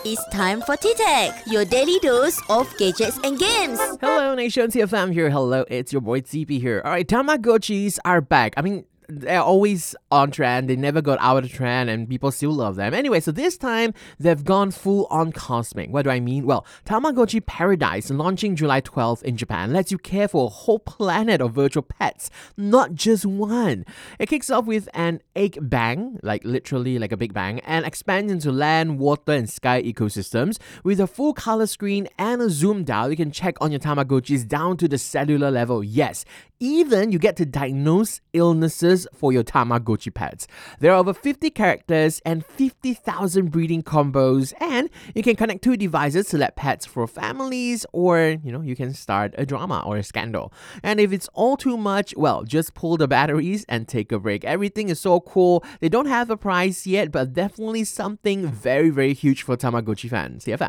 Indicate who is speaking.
Speaker 1: It's time for T-Tech, your daily dose of gadgets and games.
Speaker 2: Hello, Nation TFM here. Hello, it's your boy TP here. All right, Tamagotchis are back. They're always on trend. They never got out of the trend and people still love them. Anyway, so this time they've gone full on cosmic. What do I mean? Well, Tamagotchi Paradise, launching July 12th in Japan, lets you care for a whole planet of virtual pets, not just one. It kicks off with an egg bang, like literally like a big bang, and expands into land, water, and sky ecosystems. With a full color screen and a zoom dial, you can check on your Tamagotchis down to the cellular level. Yes, even you get to diagnose illnesses for your Tamagotchi pets. There are over 50 characters and 50,000 breeding combos, and you can connect two devices to let pets for families, or you can start a drama or a scandal. And if it's all too much, well, just pull the batteries and take a break. Everything is so cool. They don't have a price yet, but definitely something very, very huge for Tamagotchi fans. TFM.